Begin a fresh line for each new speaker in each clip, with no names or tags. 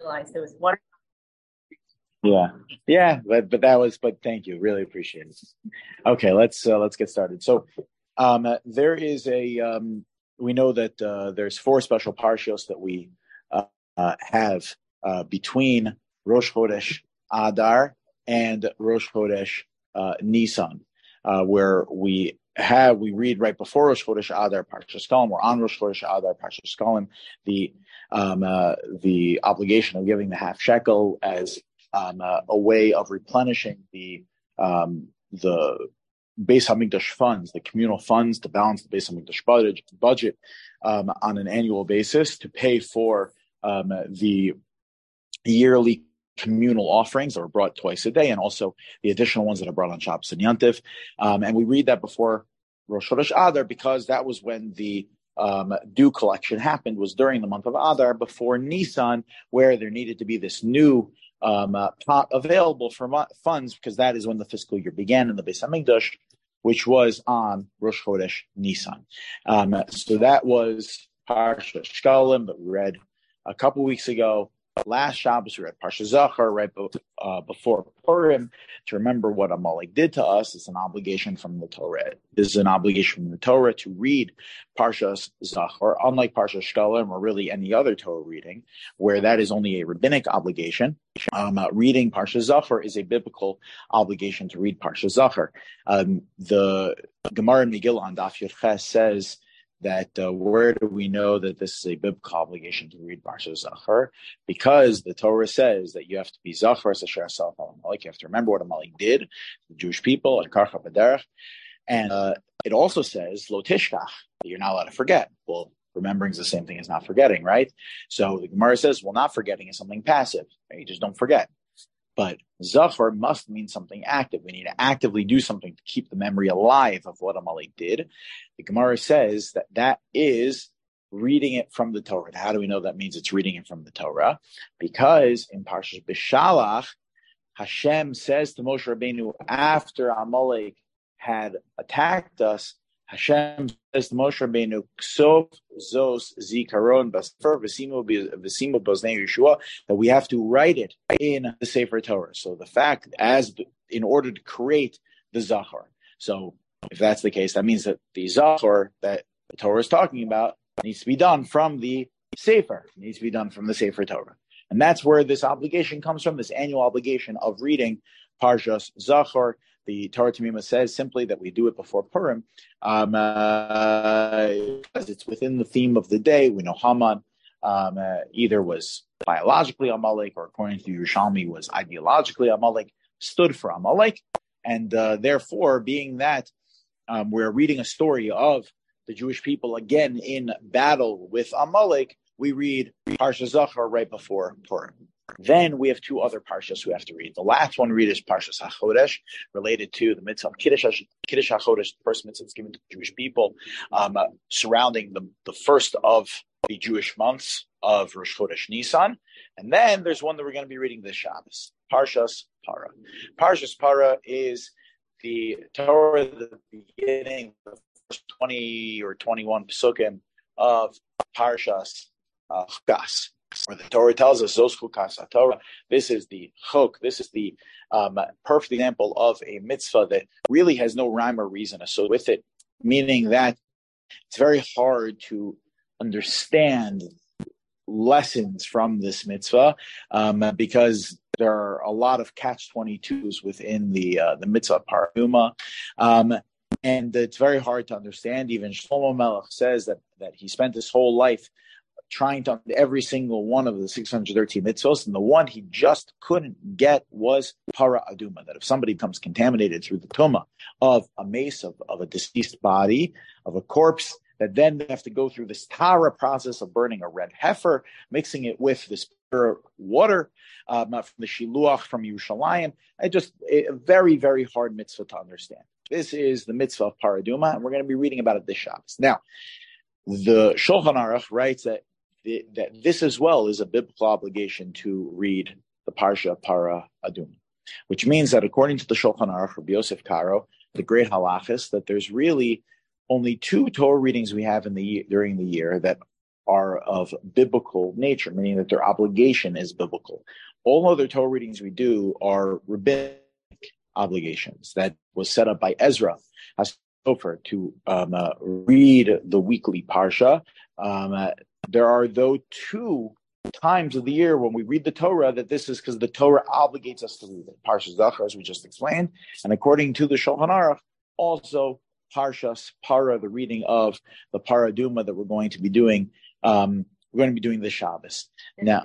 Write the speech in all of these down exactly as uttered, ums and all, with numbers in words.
realized there was one.
Yeah, yeah, but but that was. But thank you, really appreciate it. Okay, let's uh, let's get started. So, um, uh, there is a. Um, we know that uh, there's four special parshos that we uh, uh, have uh, between Rosh Chodesh Adar and Rosh Chodesh uh, Nisan, uh, where we have we read right before Rosh Chodesh Adar Parshas Shkalim. We're on Rosh Chodesh Adar Parshas Shkalim. The um, uh, the obligation of giving the half shekel as Um, uh, a way of replenishing the um, the Beis Hamikdash funds, the communal funds to balance the Beis Hamikdash budget, budget um, on an annual basis to pay for um, the yearly communal offerings that are brought twice a day, and also the additional ones that are brought on Shabbos and Yantiv. Um, and we read that before Rosh Chodesh Adar because that was when the um, due collection happened, was during the month of Adar before Nisan, where there needed to be this new Um, uh, pot available for mo- funds, because that is when the fiscal year began in the Beis Hamikdash, which was on Rosh Chodesh Nisan. Um, so that was Parsha Shkalim that we read a couple weeks ago. Last Shabbos we read Parsha Zachar right be- uh, before Purim to remember what Amalek did to us. It's an obligation from the Torah. This is an obligation from the Torah to read Parsha Zachar, unlike Parsha Shkalim or really any other Torah reading, where that is only a rabbinic obligation. Um, uh, reading Parsha Zachar is a biblical obligation to read Parsha Zachar. Um, the Gemara in Megillah on Daf Yud Ches says that uh, where do we know that this is a biblical obligation to read Parsha Zachar? Because the Torah says that you have to be Zachar Sasher Asaf Amalek. You have to remember what Amalek did, the Jewish people, and Karcha B'derech. And uh, it also says Lo Tishkach, that you're not allowed to forget. Well, remembering is the same thing as not forgetting, right? So the Gemara says, well, not forgetting is something passive. Right? You just don't forget. But Zachar must mean something active. We need to actively do something to keep the memory alive of what Amalek did. The Gemara says that that is reading it from the Torah. How do we know that means it's reading it from the Torah? Because in Parshas Bishalach, Hashem says to Moshe Rabbeinu after Amalek had attacked us, Hashem says to Moshe Rabbeinu, "Ksov zos zikaron basfer v'simo v'simo b'oznei Yeshua," that we have to write it in the Sefer Torah. So the fact, as in order to create the Zachar. So if that's the case, that means that the Zachar that the Torah is talking about needs to be done from the Sefer. It needs to be done from the Sefer Torah, and that's where this obligation comes from. This annual obligation of reading Parshas Zachar. The Torah Tamima says simply that we do it before Purim, um, uh, because it's within the theme of the day. We know Haman um, uh, either was biologically Amalek, or according to Yerushalmi was ideologically Amalek, stood for Amalek, and uh, therefore, being that um, we're reading a story of the Jewish people again in battle with Amalek, we read Parsha Zachar right before Purim. Then we have two other parshas we have to read. The last one we read is Parshas HaChodesh, related to the mitzvah of Kiddush, Kiddush HaChodesh, the first mitzvah that's given to the Jewish people, um, uh, surrounding the, the first of the Jewish months of Rosh Chodesh Nisan. And then there's one that we're going to be reading this Shabbos, Parshas Para. Parshas Para is the Torah, the beginning, the first twenty or twenty-one psukim of Parshas uh, Chukas. Where the Torah tells us, Zos Chukas HaTorah, this is the chok, this is the um, perfect example of a mitzvah that really has no rhyme or reason associated with it, meaning that it's very hard to understand lessons from this mitzvah um, because there are a lot of catch twenty-twos within the uh, the mitzvah paraduma, um, and it's very hard to understand. Even Shlomo Melech says that that he spent his whole life trying to every single one of the six hundred thirteen mitzvos, and the one he just couldn't get was para aduma, that if somebody becomes contaminated through the tuma of a mace, of, of a deceased body, of a corpse, that then they have to go through this tara process of burning a red heifer, mixing it with this pure water um, from the shiluach from Yerushalayim. I just a very, very hard mitzvah to understand. This is the mitzvah of paraduma, and we're going to be reading about it this Shabbos. Now, the Shulchan Aruch writes that that this as well is a biblical obligation to read the Parsha Para Adum, which means that according to the Shulchan Aruch, Rabbi Yosef Karo, the great halachist, that there's really only two Torah readings we have in the during the year that are of biblical nature, meaning that their obligation is biblical. All other Torah readings we do are rabbinic obligations that was set up by Ezra HaSofer to um, uh, read the weekly parsha. Um, uh, there are though two times of the year when we read the Torah that this is because the Torah obligates us to read it. Parsha Zachar, as we just explained, and according to the Shulchan Aruch, also Parshas Para, the reading of the Paraduma that we're going to be doing. Um, we're going to be doing the Shabbos now.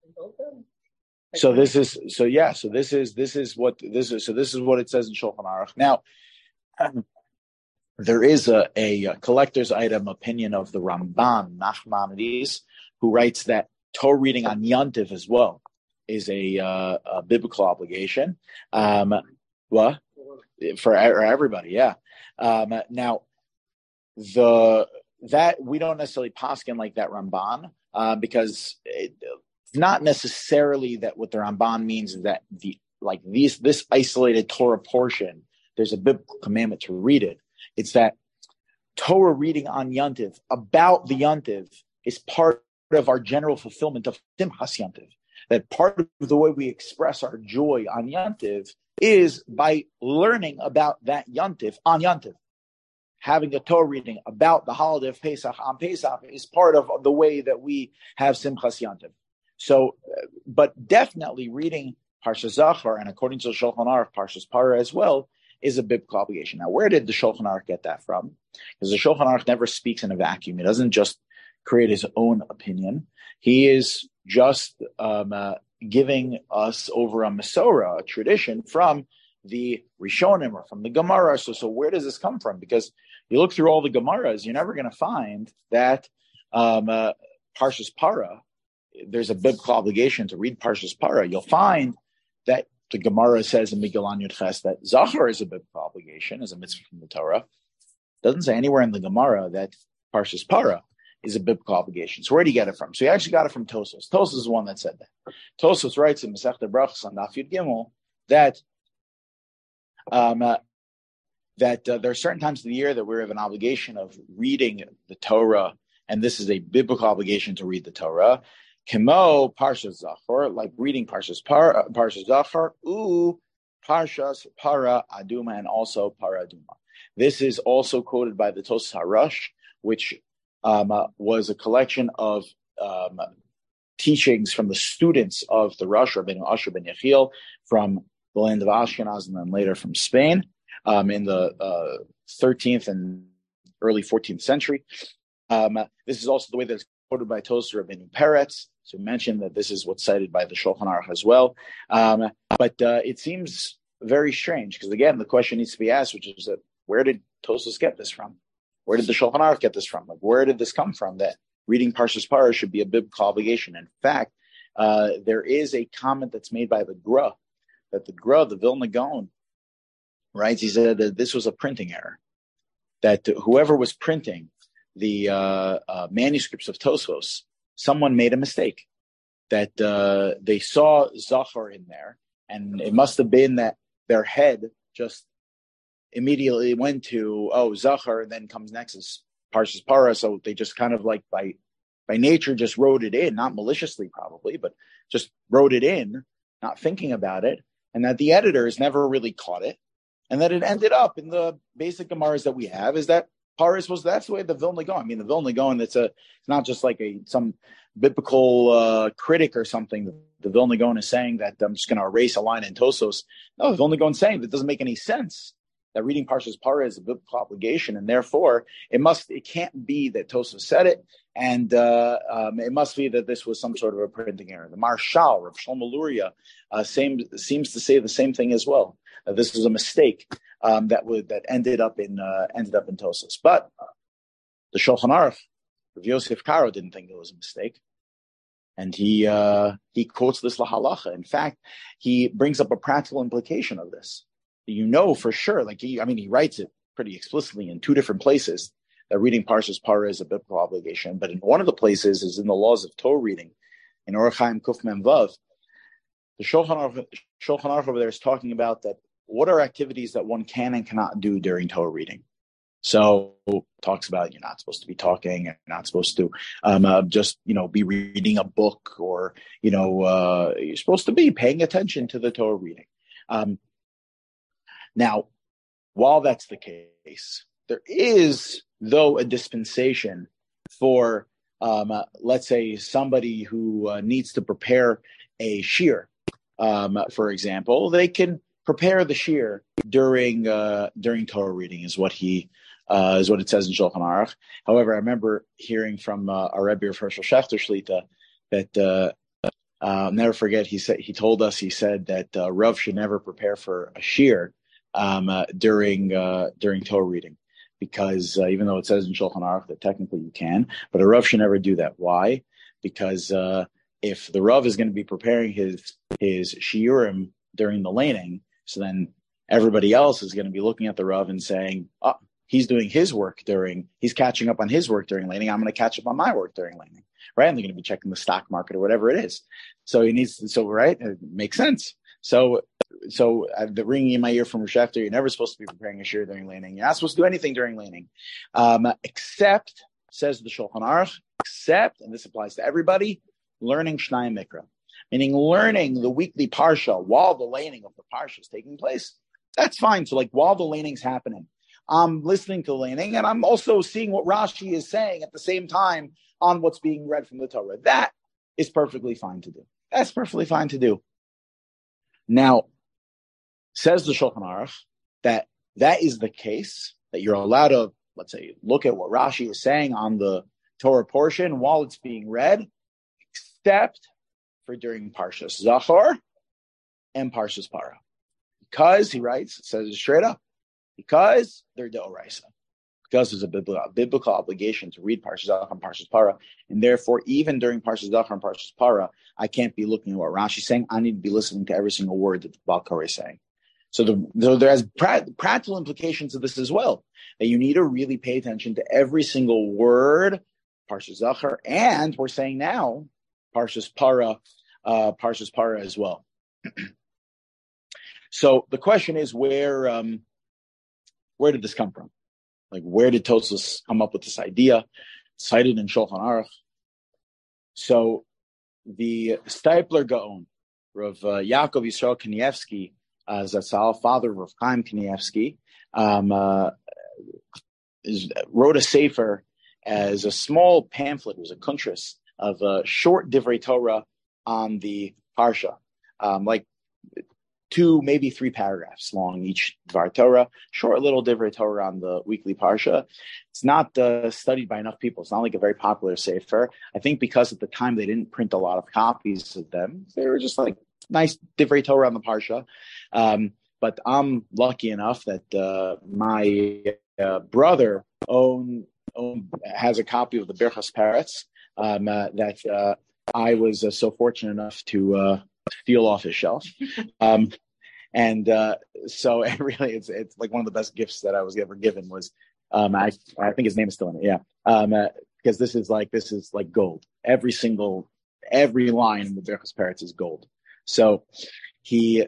So this is so yeah. So this is this is what this is. So this is what it says in Shulchan Aruch. Now, um, there is a, a collector's item opinion of the Ramban Nachmanides, who writes that Torah reading on Yontif as well is a, uh, a biblical obligation. Um, what for everybody? Yeah. Um, now, the that we don't necessarily paskin like that Ramban uh, because it, it's not necessarily that what the Ramban means is that the like these this isolated Torah portion there's a biblical commandment to read it. It's that Torah reading on Yontif about the Yontif is part of our general fulfillment of Simchas Yontif. That part of the way we express our joy on Yontif is by learning about that Yontif on Yontif. Having a Torah reading about the holiday of Pesach on Pesach is part of the way that we have Simchas Yontif. So, but definitely reading Parshas Zachar, and according to the Shulchan Aruch, Parshas Parah as well, is a biblical obligation. Now, where did the Shulchan Aruch get that from? Because the Shulchan Aruch never speaks in a vacuum. He doesn't just create his own opinion. He is just um, uh, giving us over a Masorah, a tradition from the Rishonim or from the Gemara. So, so where does this come from? Because you look through all the Gemaras, you're never going to find that um, uh, Parshas Parah, there's a biblical obligation to read Parshas Parah. You'll find that the Gemara says in Megillah Yud Ches that Zachar is a biblical obligation, as a mitzvah from the Torah. It doesn't say anywhere in the Gemara that Parshas Parah is a biblical obligation. So where do you get it from? So you actually got it from Tosfos. Tosfos is the one that said that. Tosfos writes in Masechta Brachos on Daf Yud Gimel that um, uh, that uh, there are certain times of the year that we have an obligation of reading the Torah, and this is a biblical obligation to read the Torah. Kemo Parshas Zachar, like reading Parshas Para, Parshas Zachar, u Parshas Para Aduma, and also Para Aduma. This is also quoted by the Tosfos Harash, which um, uh, was a collection of um, teachings from the students of the Rosh Rabbeinu Asher ben Yechiel from the land of Ashkenaz and then later from Spain um, in the uh, thirteenth and early fourteenth century. Um, this is also the way that it's quoted by Tosfos Rabbeinu Peretz. So we mentioned that this is what's cited by the Shulchan Aruch as well. Um, but uh, it seems very strange because, again, the question needs to be asked, which is that where did Tosfos get this from? Where did the Shulchan Aruch get this from? Like, where did this come from that reading Parshas Parah should be a biblical obligation? In fact, uh, there is a comment that's made by the Gra, that the Gra, the Vilna Gaon, right? He said that this was a printing error, that whoever was printing the uh, uh, manuscripts of Tosfos, someone made a mistake, that uh, they saw Zachar in there, and it must have been that their head just immediately went to, oh, Zachar, and then comes next is Parshas Parah, so they just kind of like by by nature just wrote it in, not maliciously probably, but just wrote it in, not thinking about it, and that the editors never really caught it, and that it ended up in the basic Gemaras that we have is that Paris was, that's the way the Vilna Gaon. I mean, the Vilna Gaon, it's a, it's not just like a, some biblical uh, critic or something. The Vilna Gaon is saying that I'm just going to erase a line in Tosfos. No, the Vilna Gaon is saying that doesn't make any sense, that reading Parshas Parah is a biblical obligation, and therefore it must, it can't be that Tosfos said it, and uh, um, it must be that this was some sort of a printing error. The Marshal, Rav Shlomo Luria, uh, same, seems to say the same thing as well. Uh, this was a mistake um, that would that ended up in uh, ended up in Tosfos. But uh, the Shulchan Aruch, Rav Yosef Karo, didn't think it was a mistake, and he uh, he quotes this lahalacha. In fact, he brings up a practical implication of this. You know for sure, like he, I mean, he writes it pretty explicitly in two different places that reading Parshas Parah is a biblical obligation. But in one of the places is in the laws of Torah reading, in Orach Chaim Kuf Mem Vav. The Shulchan Aruch, Shulchan Aruch over there is talking about that. What are activities that one can and cannot do during Torah reading? So talks about you're not supposed to be talking, you're not supposed to um, uh, just, you know, be reading a book, or, you know, uh, you're supposed to be paying attention to the Torah reading. Um, now, while that's the case, there is, though, a dispensation for, um, uh, let's say, somebody who uh, needs to prepare a shir, um, for example. They can prepare the shir during uh, during Torah reading, is what he uh, is what it says in Shulchan Aruch. However, I remember hearing from uh, our Rebbe of Hershel Schachter Shlita that uh, uh, I'll never forget. He said he told us he said that uh, Rav should never prepare for a shir um, uh, during uh, during Torah reading, because uh, even though it says in Shulchan Aruch that technically you can, but a Rav should never do that. Why? Because uh, if the Rav is going to be preparing his his shiurim during the laning, so then everybody else is going to be looking at the Rav and saying, oh, he's doing his work during, he's catching up on his work during laning, I'm going to catch up on my work during laning, right? And they're going to be checking the stock market or whatever it is. So he needs to, so, right, it makes sense. So, so uh, the ringing in my ear from Rosh Hashanah, you're never supposed to be preparing a shir during laning. You're not supposed to do anything during laning, um, except, says the Shulchan Aruch, except, and this applies to everybody, learning Shnai Mikra, meaning learning the weekly parsha while the laning of the parsha is taking place. That's fine. So like while the laning's happening, I'm listening to the laning and I'm also seeing what Rashi is saying at the same time on what's being read from the Torah. That is perfectly fine to do. That's perfectly fine to do. Now, says the Shulchan Aruch that that is the case, that you're allowed to, let's say, look at what Rashi is saying on the Torah portion while it's being read, except for during Parshas Zachor and Parshas Para. Because, he writes, it says it straight up, because they're Deoraisa. Because there's a biblical, a biblical obligation to read Parshas Zachor and Parshas Para, and therefore, even during Parshas Zachor and Parshas Para, I can't be looking at what Rashi's saying. I need to be listening to every single word that the Baal Koreh is saying. So the, the, there has pra- practical implications of this as well, that you need to really pay attention to every single word, Parshas Zachor, and we're saying now, Parshas Para, uh, Parshas Para as well. So the question is, where um, where did this come from? Like, where did Tosfos come up with this idea? Cited in Shulchan Aruch. So the Steipler Gaon, Rav uh, Yaakov Yisrael Kanievsky, uh, Zatzal, father of Rav Chaim Kanievsky, um, uh, is, wrote a sefer as a small pamphlet. It was a kuntris of uh, short divrei Torah on the parsha, um, like two, maybe three paragraphs long each Dvar Torah, short little divrei Torah on the weekly parsha. It's not uh, studied by enough people. It's not like a very popular sefer. I think because at the time they didn't print a lot of copies of them. They were just like nice divrei Torah on the parsha. Um, but I'm lucky enough that uh, my uh, brother own, own has a copy of the Birchas Peretz um, uh, that uh, I was uh, so fortunate enough to uh, steal off his shelf. Um, and uh, so it really, it's it's like one of the best gifts that I was ever given was, um, I, I think his name is still in it, yeah. Um, uh, because this is like, this is like gold. Every single, every line in the Birchas Peretz is gold. So he,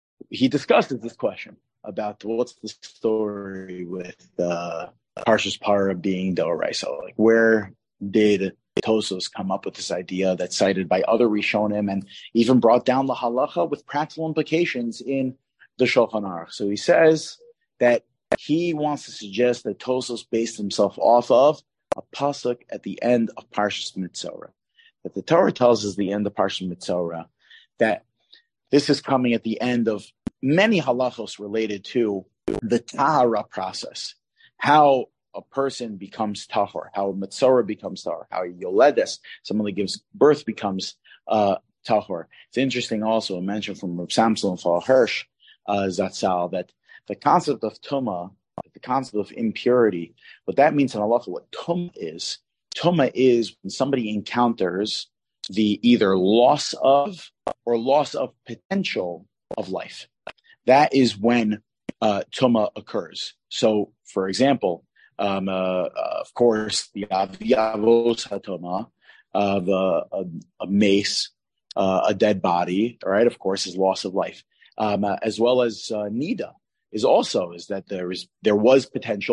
he discusses this question about what's the story with uh, Parshas Para being Deoraisa. Like, where did Tosfos come up with this idea that's cited by other Rishonim and even brought down the halacha with practical implications in the Shulchan Aruch? So he says that he wants to suggest that Tosfos based himself off of a pasuk at the end of Parshas Mitzorah. That the Torah tells us the end of Parshas Mitzorah, that this is coming at the end of many halachos related to the tahara process, how a person becomes tahor, how a Mitzorah becomes tahor, how a yoledes, someone that gives birth, becomes uh, tahor. It's interesting also, a mention from Rav Samson and Paul Hirsch, uh, Zatzal, that the concept of tumah, the concept of impurity, what that means in halacha, what tumah is, tumah is when somebody encounters the either loss of or loss of potential of life. That is when uh, tumah occurs. So, for example, um, uh, uh, of course, the aviyavos hatoma, uh, the a, a mace, uh, a dead body, all right, of course, is loss of life, um, uh, as well as uh, nida is also is that there is there was potential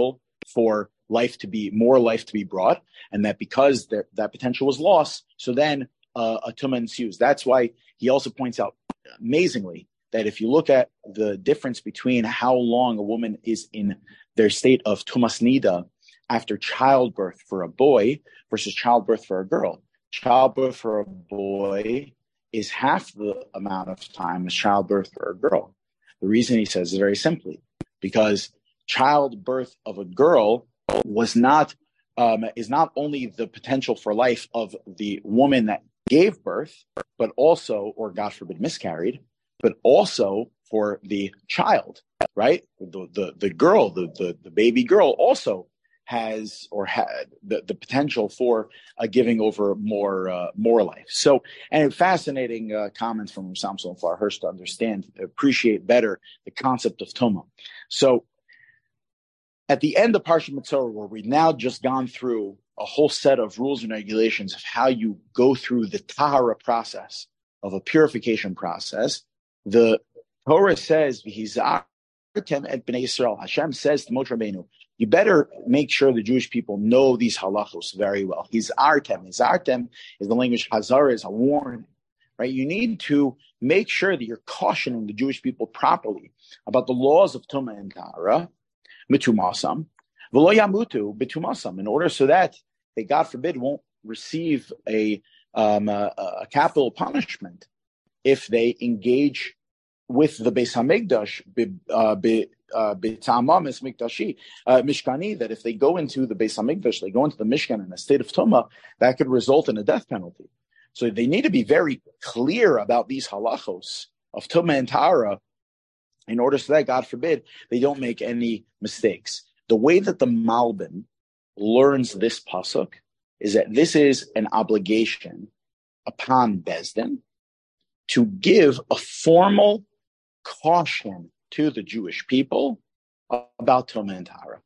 for life to be, more life to be brought, and that because there, that potential was lost, so then uh, a tumah ensues. That's why he also points out amazingly that if you look at the difference between how long a woman is in their state of tumas nida after childbirth for a boy versus childbirth for a girl, childbirth for a boy is half the amount of time as childbirth for a girl. The reason he says is very simply because childbirth of a girl was not um, is not only the potential for life of the woman that gave birth, but also, or God forbid, miscarried, but also for the child, right? The the, the girl, the, the the baby girl, also has or had the, the potential for uh, giving over more uh, more life. So, and fascinating uh, comments from Samson Far Hirsch to understand, appreciate better the concept of Tumah. So, at the end of Parshat Mitzorah, where we've now just gone through a whole set of rules and regulations of how you go through the Tahara process of a purification process, the Torah says, "V'hizartem et bnei Yisrael." Hashem says to Moshe Rabbeinu, you better make sure the Jewish people know these halachos very well. Hizartem. Hizartem is the language hazara, is a warning, right? You need to make sure that you're cautioning the Jewish people properly about the laws of Tumah and Tahara, mitumasam, v'lo yamutu bitumasam, in order so that they, God forbid, won't receive a, um, a, a capital punishment if they engage with the Beis Hamikdash, uh, b'tamam es mikdashi, mishkani, that if they go into the Beis Hamikdash, they go into the Mishkan in a state of Tumah, that could result in a death penalty. So they need to be very clear about these halachos of Tumah and Tahara in order so that, God forbid, they don't make any mistakes. The way that the Malbim learns this pasuk is that this is an obligation upon Bezdin to give a formal caution to the Jewish people about Tumah and Tahara.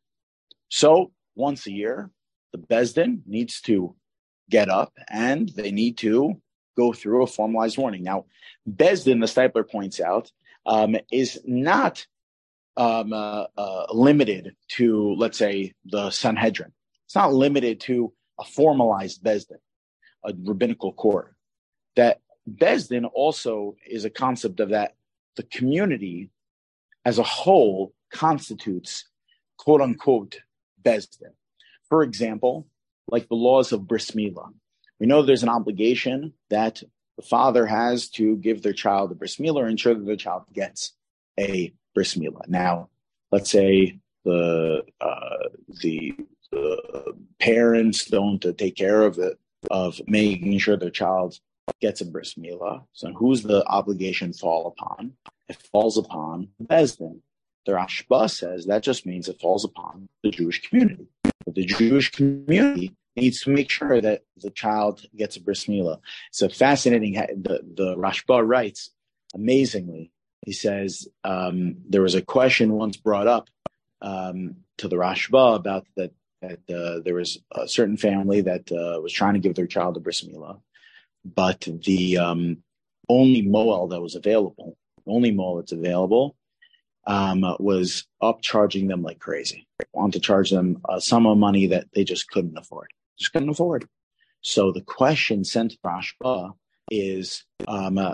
So once a year, the Bezdin needs to get up and they need to go through a formalized warning. Now, Bezdin, the Stipler points out, um, is not um, uh, uh, limited to, let's say, the Sanhedrin. It's not limited to a formalized Bezdin, a rabbinical court. That Bezdin also is a concept of that the community as a whole constitutes quote unquote Bezdin. For example, like the laws of bris milah. We know there's an obligation that the father has to give their child a bris milah or ensure that the child gets a bris milah. Now, let's say the uh, the, the parents don't uh, take care of it, of making sure their child gets a bris milah. So who's the obligation fall upon? It falls upon the Bezdin. The Rashba says that just means it falls upon the Jewish community. But the Jewish community needs to make sure that the child gets a bris milah. It's a fascinating, the, the Rashba writes, amazingly, he says, um, there was a question once brought up um, to the Rashba about that, that uh, there was a certain family that uh, was trying to give their child a bris milah, but the um, only moel that was available, only moel that's available, um, was upcharging them like crazy. Wanted to charge them a sum of money that they just couldn't afford. Just couldn't afford. So the question sent to Rashba is, um, uh,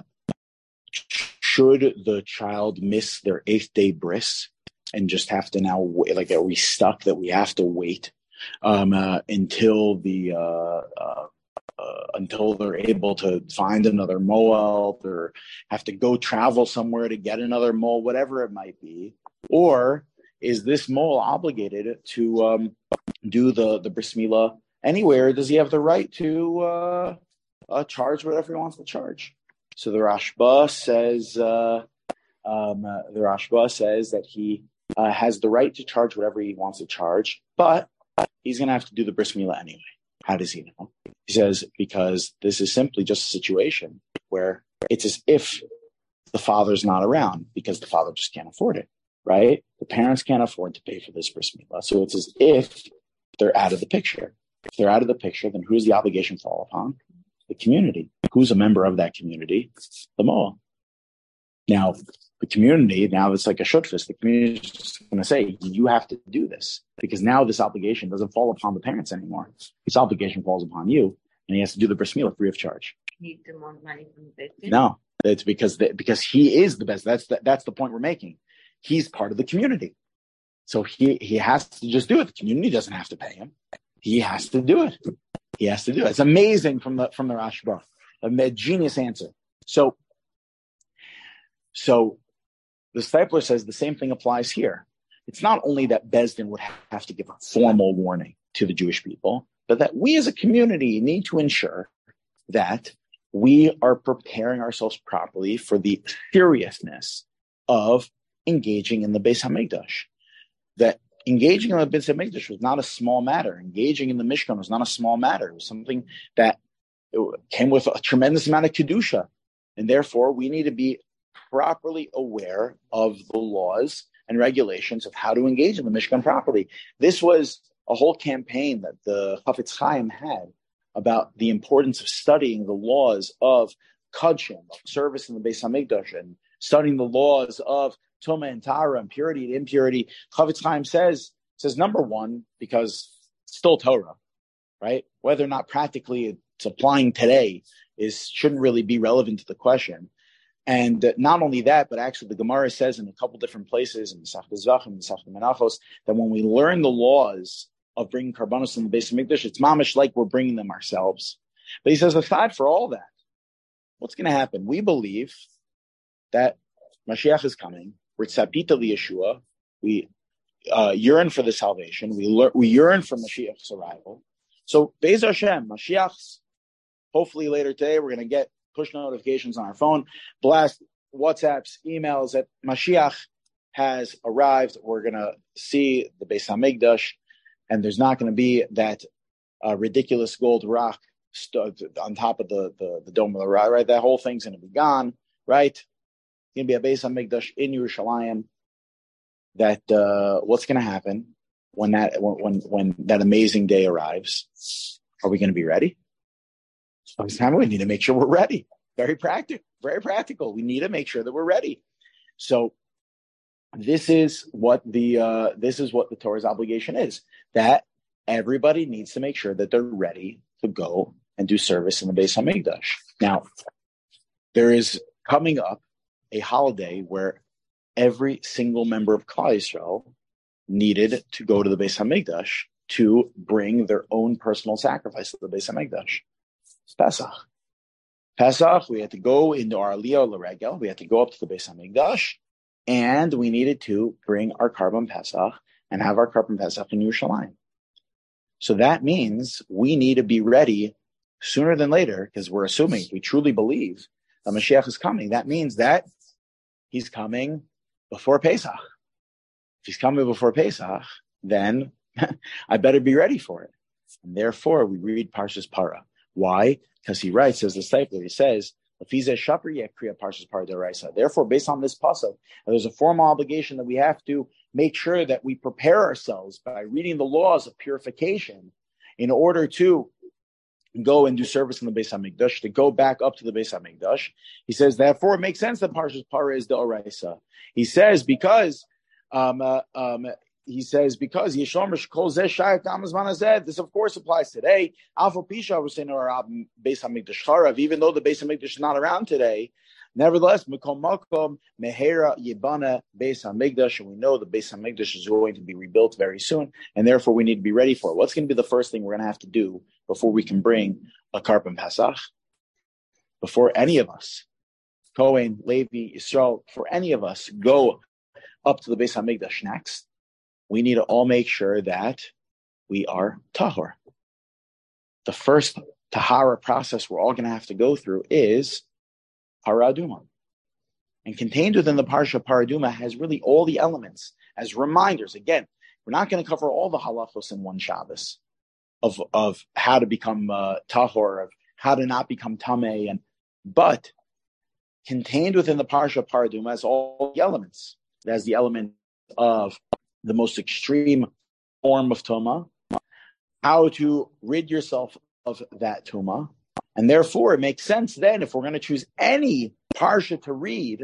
should the child miss their eighth day bris and just have to now wait, like, are we stuck that we have to wait um, uh, until the uh, uh, uh, until they're able to find another moel or have to go travel somewhere to get another moel, whatever it might be? Or is this moel obligated to um, do the, the bris milah anywhere? Does he have the right to uh, uh, charge whatever he wants to charge? So the Rashba says, uh, um, uh, the Rashba says that he uh, has the right to charge whatever he wants to charge, but he's going to have to do the bris milah anyway. How does he know? He says, because this is simply just a situation where it's as if the father's not around because the father just can't afford it, right? The parents can't afford to pay for this bris milah. So it's as if they're out of the picture. If they're out of the picture, then who's the obligation fall upon? The community. Who's a member of that community? The moel. Now, The community, now it's like a shutfus, the community is just going to say, you have to do this, because now this obligation doesn't fall upon the parents anymore. This obligation falls upon you, and he has to do the bris milah free of charge.
Need to want money from the business?
No, it's because the, because he is the best. That's the, that's the point we're making. He's part of the community. So he, he has to just do it. The community doesn't have to pay him. He has to do it. He has to do it. It's amazing from the from the Rashba. A genius answer. So, so the Stipler says the same thing applies here. It's not only that Beis Din would have to give a formal warning to the Jewish people, but that we as a community need to ensure that we are preparing ourselves properly for the seriousness of engaging in the Beis HaMikdash. That engaging in the Beis HaMikdash was not a small matter. Engaging in the Mishkan was not a small matter. It was something that came with a tremendous amount of kedusha, and therefore we need to be properly aware of the laws and regulations of how to engage in the Mishkan properly. This was a whole campaign that the Chafetz Chaim had about the importance of studying the laws of Kudshim, of service in the Beis HaMikdash, and studying the laws of Tumah and Tara, and purity and impurity. Chafetz Chaim says, says number one, because it's still Torah, right? Whether or not practically it's applying today is shouldn't really be relevant to the question. And not only that, but actually the Gemara says in a couple different places, in Masechta Zvachim, in Masechta Menachos, that when we learn the laws of bringing karbanos in the Beis HaMikdash, it's mamish like we're bringing them ourselves. But he says, aside for all that, what's going to happen? We believe that Mashiach is coming. We're tzapita liyeshua. We uh, yearn for the salvation. We lear- we yearn for Mashiach's arrival. So Be'ez Hashem, Mashiach's, hopefully later today, we're going to get push notifications on our phone, blast WhatsApps, emails that Mashiach has arrived. We're going to see the Beis HaMikdash, and there's not going to be that uh, ridiculous gold rock st- on top of the, the, the dome of the rock, right? That whole thing's going to be gone, right? It's going to be a Beis HaMikdash in Yerushalayim. That uh, what's going to happen when that when when that amazing day arrives? Are we going to be ready? We need to make sure we're ready. Very practical, very practical. We need to make sure that we're ready. So this is what the uh, this is what the Torah's obligation is. That everybody needs to make sure that they're ready to go and do service in the Beis HaMikdash. Now, there is coming up a holiday where every single member of Klal Yisrael needed to go to the Beis HaMikdash to bring their own personal sacrifice to the Beis HaMikdash. It's Pesach. Pesach, we had to go into our Aliyah L'Regel. We had to go up to the Beis HaMikdash, and we needed to bring our Karban Pesach and have our Karban Pesach in Yerushalayim. So that means we need to be ready sooner than later, because we're assuming, we truly believe that Mashiach is coming. That means that he's coming before Pesach. If he's coming before Pesach, then I better be ready for it. And therefore, we read Parshas Parah. Why? Because he writes, as the Stipler, he says, therefore, based on this pasuk, there's a formal obligation that we have to make sure that we prepare ourselves by reading the laws of purification in order to go and do service in the Beis HaMikdash, to go back up to the Beis HaMikdash. He says, therefore, it makes sense that Parshas Parah is the Oraisa. He says, because um, uh, um, He says, because Yeshom Kol Zeh Shayach Amazman Hazeh, this of course applies today. Alpha Pisha was saying our Beis HaMikdash Charav, even though the Beis HaMikdash is not around today. Nevertheless, Mekom Makom Mehera Yibana Beis HaMikdash, and we know the Beis HaMikdash is going to be rebuilt very soon, and therefore we need to be ready for it. What's going to be the first thing we're going to have to do before we can bring a Karban Pesach? Before any of us, Kohen, Levi, Yisrael, for any of us go up to the Beis HaMikdash next, we need to all make sure that we are tahor. The first tahara process we're all going to have to go through is paraduma. And contained within the parsha paraduma has really all the elements as reminders. Again, we're not going to cover all the halachos in one Shabbos of, of how to become uh, tahor, of how to not become tameh, and but contained within the parsha paraduma has all the elements. It has the element of the most extreme form of tuma, how to rid yourself of that tuma, and therefore it makes sense then if we're going to choose any parsha to read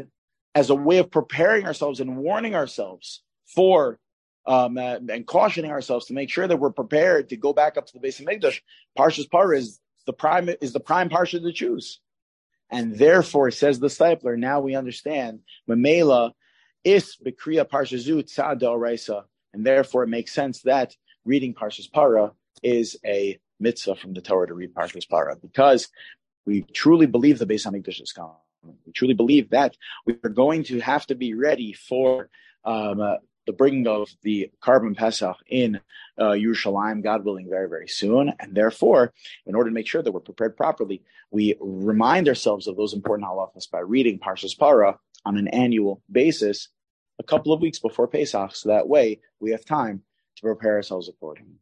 as a way of preparing ourselves and warning ourselves for um, uh, and cautioning ourselves to make sure that we're prepared to go back up to the Beis Hamikdash. Parshas Parah is the prime is the prime parsha to choose, and therefore, says the Stipler, now we understand Mamela is Bekriya Parshazu Tzad D'Oraisa, and therefore it makes sense that reading Parshas Parah is a mitzvah from the Torah to read Parshas Parah, because we truly believe the Beis Hamikdash is coming. We truly believe that we are going to have to be ready for um, uh, the bringing of the Karban Pesach in uh, Yerushalayim, God willing, very, very soon. And therefore, in order to make sure that we're prepared properly, we remind ourselves of those important halachas by reading Parshas Parah on an annual basis a couple of weeks before Pesach. So that way we have time to prepare ourselves accordingly.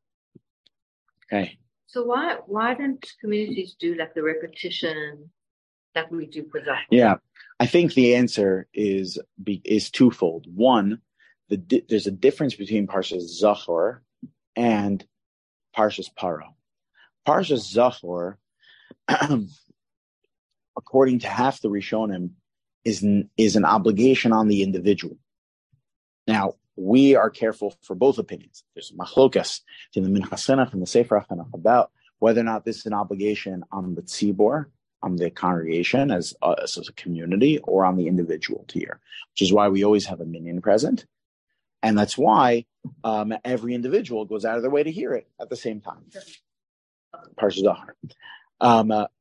Okay.
So why why don't communities do like the repetition like we do for Zachor?
Yeah, I think the answer is be, is twofold. One, the di- there's a difference between Parshas Zachor and Parshas Parah. Parshas Zachor, according to half the Rishonim, is an, is an obligation on the individual. Now, we are careful for both opinions. There's machlokas in the Minchas Chinuch and the Sefer HaChinuch about whether or not this is an obligation on the tzibor, on the congregation as, uh, as a community, or on the individual to hear, which is why we always have a minyan present. And that's why um, every individual goes out of their way to hear it at the same time. Parshas Zachor. Um, uh,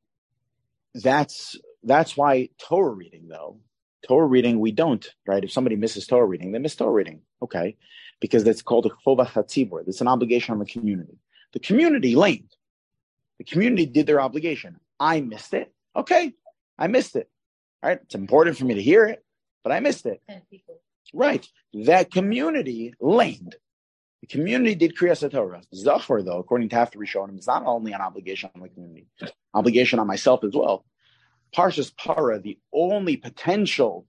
that's, that's why Torah reading, though, Torah reading, we don't, right? If somebody misses Torah reading, they miss Torah reading. Okay. Because that's called a chova chatzibor. It's an obligation on the community. The community laned. The community did their obligation. I missed it. Okay. I missed it. All right. It's important for me to hear it, but I missed it. Right. That community laned. The community did Kriyas Torah. Zachor, though, according to half the Rishonim, is not only an obligation on the community, obligation on myself as well. Parshas Parah, the only potential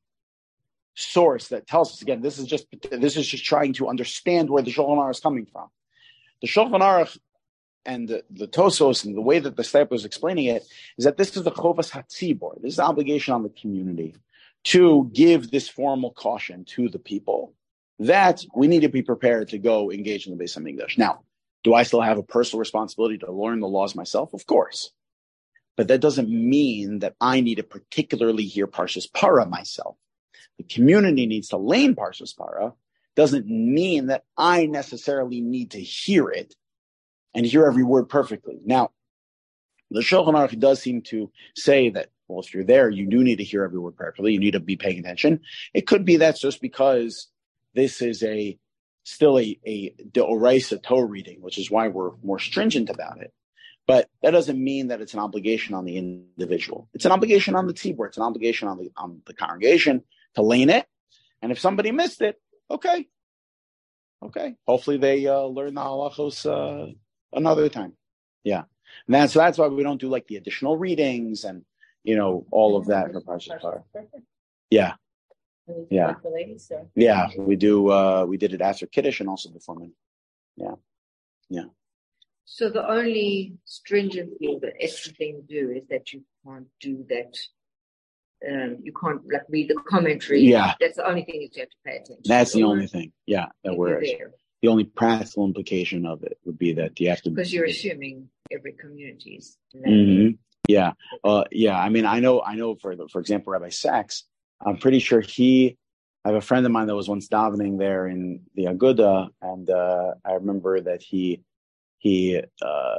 source that tells us, again, this is just this is just trying to understand where the Shulchan Aruch is coming from. The Shulchan Aruch and the, the Tosos and the way that the Stipler is explaining it is that this is the Chovas HaTzibor. This is an obligation on the community to give this formal caution to the people that we need to be prepared to go engage in the Beis Hamikdash. Now, do I still have a personal responsibility to learn the laws myself? Of course. But that doesn't mean that I need to particularly hear Parshas Parah myself. The community needs to lane Parshas Parah. Doesn't mean that I necessarily need to hear it and hear every word perfectly. Now, the Shulchan Aruch does seem to say that, well, if you're there, you do need to hear every word perfectly. You need to be paying attention. It could be that's just because this is a still a, a D'Oraisa Torah reading, which is why we're more stringent about it. But that doesn't mean that it's an obligation on the individual. It's an obligation on the tzibur. It's an obligation on the on the congregation to lane it. And if somebody missed it, okay, okay. Hopefully they uh, learn the halachos uh, another time. Yeah, and that's so that's why we don't do like the additional readings and you know all of that for Parshas Parah. Yeah, yeah, yeah. We do. Uh, we did it after Kiddush and also before Mincha. Yeah, yeah.
So the only stringent thing that extra thing to do is that you can't do that. Um, you can't like read the commentary.
Yeah,
that's the only thing that you have to pay attention.
That's
to.
the only thing. Yeah, that we're the only practical implication of it would be that you have to
because you're assuming every community is.
Mm-hmm. Yeah, uh, yeah. I mean, I know, I know. For the, for example, Rabbi Sachs, I'm pretty sure he. I have a friend of mine that was once davening there in the Aguda, and uh, I remember that he. He uh,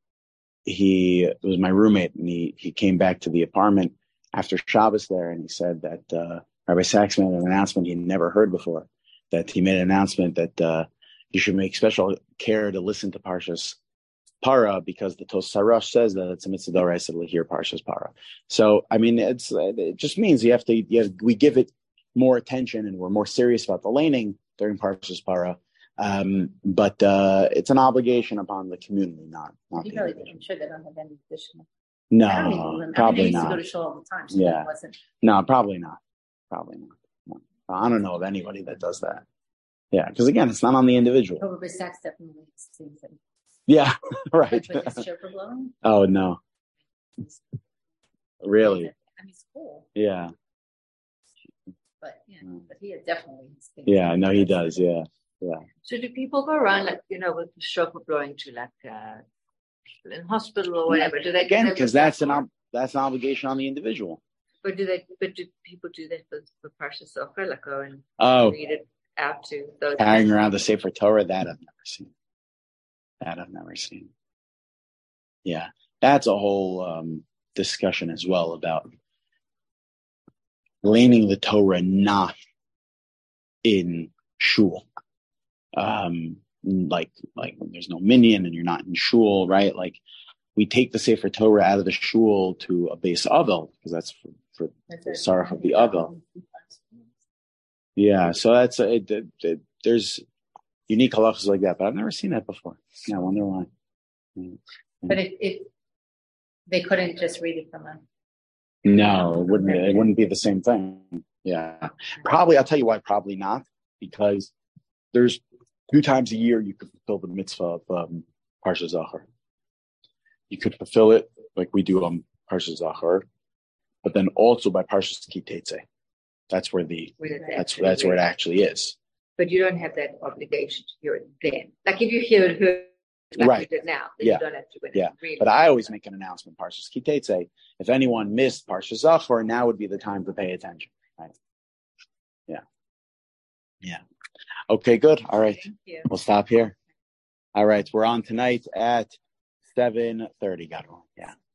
he was my roommate, and he, he came back to the apartment after Shabbos there, and he said that uh, Rabbi Sachs made an announcement he'd never heard before, that he made an announcement that uh, you should make special care to listen to Parshas Parah because the Tos Sarash says that it's a mitzvah d'oraisa to hear Parshas Parah. So, I mean, it's it just means you have to, you have, we give it more attention and we're more serious about the laning during Parshas Parah. Um, but uh, it's an obligation upon the community, not not
you
the
really
individual.
I'm sure they don't have any additional.
No,
I don't even remember.
probably
I mean, I used
not.
to go to shul all the time, so
Yeah.
it wasn't.
No, probably not. Probably not. No. I don't know of anybody that does that. Yeah, because again, it's not on the individual.
Probably Sachs definitely seems it.
Yeah, right.
But his chauffeur blowing?
Oh no, really?
I mean, it's cool.
Yeah.
But Yeah, but he had definitely.
Yeah, no, he does. Yeah, yeah.
So do people go around like you know with the shofar blowing to like uh, in hospital or whatever? Do they
Again,
do
because that's an ob- that's an obligation on the individual.
But do they? But do people do that for, for Parsha Sofer? Like go and
oh,
read it out to those
carrying around the Sefer Torah? That I've never seen. That I've never seen. Yeah, that's a whole um, discussion as well about leaning the Torah not in shul. Um, like like when there's no minyan and you're not in shul, right? Like we take the Sefer Torah out of the shul to a base avel because that's for, for the sarach of the avel. Yeah, so that's a, it, it, it, there's unique halachas like that, but I've never seen that before. Yeah, I wonder why. Yeah.
But if, if they couldn't just read it from a
no, it wouldn't. It wouldn't be the same thing. Yeah, probably. I'll tell you why. Probably not, because there's two times a year you could fulfill the mitzvah of um, Parsha Zachor. You could fulfill it like we do on Parsha Zachor, but then also by Parsha Ki Tetzei. That's where the that's that's where it actually is.
But you don't have that obligation to hear it then. Like if you hear it heard, like
right.
you did now, then
yeah.
you don't have to win
yeah.
it. Really.
But I always make an announcement, Parsha Ki Tetzei. If anyone missed Parsha Zachor, now would be the time to pay attention. Right? Yeah. Yeah. Okay, good. All right. We'll stop here. All right. We're on tonight at seven thirty. Got it. Yeah.